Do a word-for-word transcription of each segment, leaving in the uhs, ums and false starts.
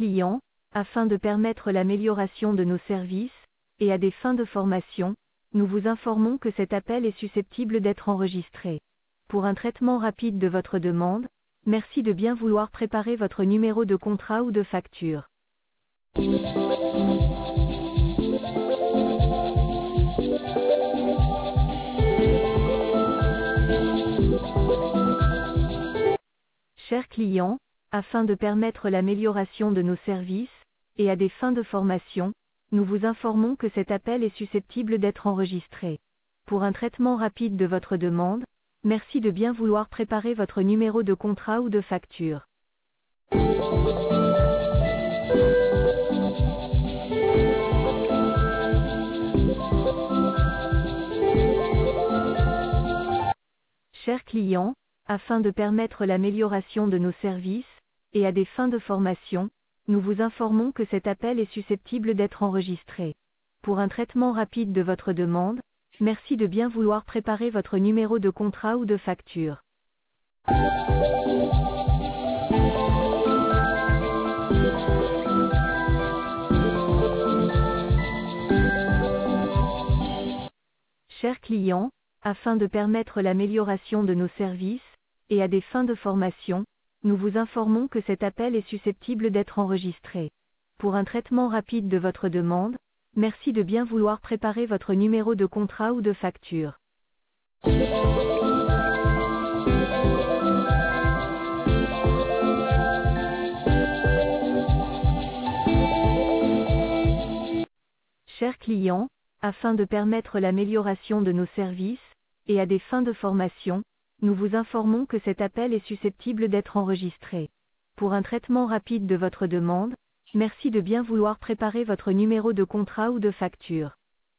client, afin de permettre l'amélioration de nos services, et à des fins de formation, nous vous informons que cet appel est susceptible d'être enregistré. Pour un traitement rapide de votre demande, merci de bien vouloir préparer votre numéro de contrat ou de facture. Chers clients, afin de permettre l'amélioration de nos services, et à des fins de formation, nous vous informons que cet appel est susceptible d'être enregistré. Pour un traitement rapide de votre demande, merci de bien vouloir préparer votre numéro de contrat ou de facture. Chers clients, afin de permettre l'amélioration de nos services, et à des fins de formation, nous vous informons que cet appel est susceptible d'être enregistré. Pour un traitement rapide de votre demande, merci de bien vouloir préparer votre numéro de contrat ou de facture. Chers clients, afin de permettre l'amélioration de nos services, et à des fins de formation, nous vous informons que cet appel est susceptible d'être enregistré. Pour un traitement rapide de votre demande, merci de bien vouloir préparer votre numéro de contrat ou de facture. Chers clients, afin de permettre l'amélioration de nos services, et à des fins de formation, nous vous informons que cet appel est susceptible d'être enregistré. Pour un traitement rapide de votre demande, merci de bien vouloir préparer votre numéro de contrat ou de facture.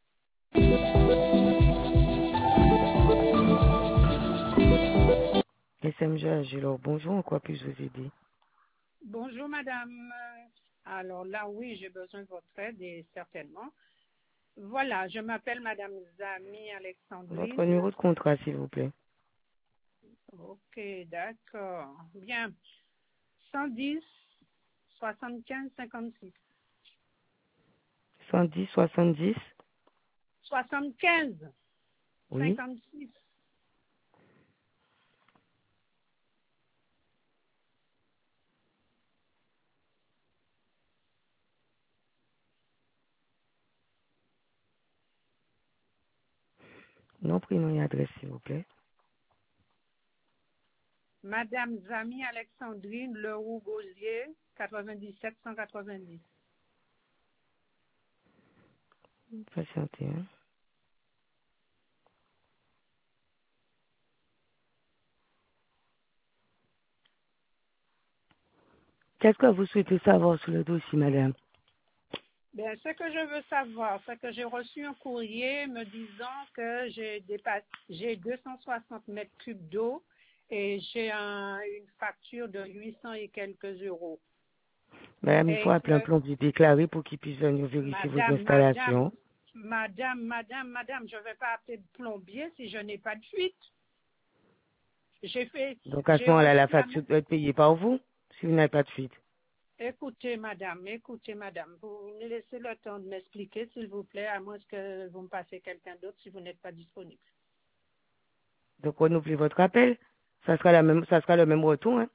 S M G Agilor, bonjour, en quoi puis-je vous aider? Bonjour madame. Alors là, oui, j'ai besoin de votre aide et certainement. Voilà, je m'appelle madame Zami Alexandrine. Votre numéro de contrat, s'il vous plaît. Ok, d'accord. Bien. cent dix, soixante-quinze, cinquante-six. cent dix, soixante-dix. soixante-quinze, Oui. cinquante-six. Nom, prénom et adresse, s'il vous plaît. Madame Zami Alexandrine Leroux Gauzier, quatre-vingt-dix-sept cent quatre-vingt-dix. Patientez, hein. Qu'est-ce que vous souhaitez savoir sur le dossier, madame? Bien, ce que je veux savoir, c'est que j'ai reçu un courrier me disant que j'ai dépassé, j'ai deux cent soixante mètres cubes d'eau et j'ai un, une facture de huit cents et quelques euros. Madame, il Et faut appeler un que, plombier déclaré pour qu'il puisse venir vérifier vos madame, madame, installations. madame, madame, madame, je ne vais pas appeler de plombier si je n'ai pas de fuite. J'ai fait, Donc, à ce j'ai moment-là, la reçu la facture doit être payée par vous, si vous n'avez pas de fuite. Écoutez, madame, écoutez, madame, vous me laissez le temps de m'expliquer, s'il vous plaît, à moins que vous me passez quelqu'un d'autre si vous n'êtes pas disponible. Donc, renouvelez votre appel. Ça sera, la même, ça sera le même retour, hein.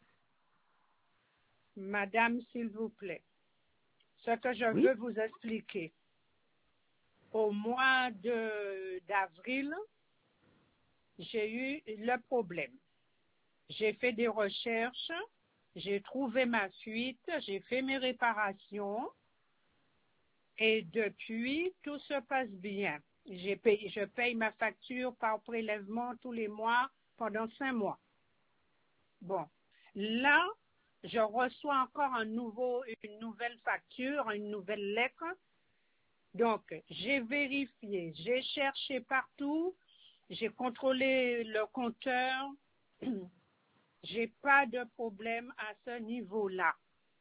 Madame, s'il vous plaît, ce que je Oui. veux vous expliquer, au mois de d'avril, j'ai eu le problème. J'ai fait des recherches, j'ai trouvé ma fuite, j'ai fait mes réparations et depuis, tout se passe bien. J'ai payé, je paye ma facture par prélèvement tous les mois pendant cinq mois. Bon, là, je reçois encore un nouveau, une nouvelle facture, une nouvelle lettre. Donc, j'ai vérifié, j'ai cherché partout, j'ai contrôlé le compteur. J'ai pas de problème à ce niveau-là.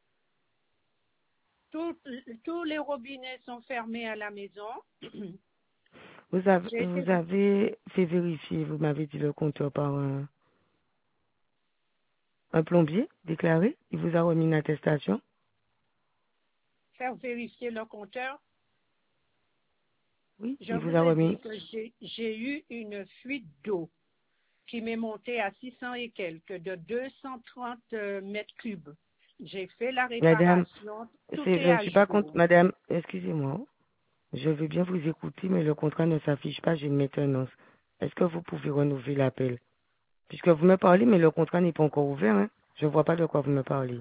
Tout- tous les robinets sont fermés à la maison. Vous avez, J'ai été vous avez fait vérifier, vous m'avez dit le compteur par un, un plombier déclaré. Il vous a remis une attestation. faire vérifier le compteur. Oui, Je il vous vous a ai remis. dit que j'ai j'ai eu une fuite d'eau qui m'est montée à six cents et quelques, de deux cent trente euh, mètres cubes. J'ai fait la Madame, réparation, tout c'est, est je ne à suis pas contre. jour. Madame, excusez-moi. Je veux bien vous écouter, mais le contrat ne s'affiche pas, j'ai une maintenance. Est-ce que vous pouvez renouveler l'appel? Puisque vous me parlez, mais le contrat n'est pas encore ouvert, hein. Je ne vois pas de quoi vous me parlez.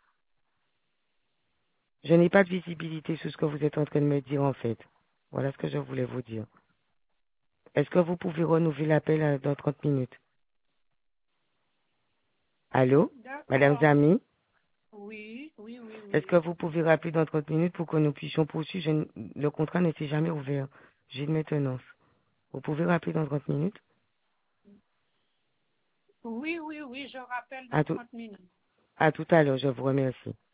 Je n'ai pas de visibilité sur ce que vous êtes en train de me dire, en fait. Voilà ce que je voulais vous dire. Est-ce que vous pouvez renouveler l'appel euh, dans trente minutes? Allô? Madame D'accord. Zami? Oui, oui, oui, Est-ce que oui. vous pouvez rappeler dans trente minutes pour que nous puissions poursuivre? Je n- Le contrat ne s'est jamais ouvert. J'ai une maintenance. Vous pouvez rappeler dans trente minutes? Oui, oui, oui, je rappelle dans À tout, trente minutes. à tout à l'heure, je vous remercie.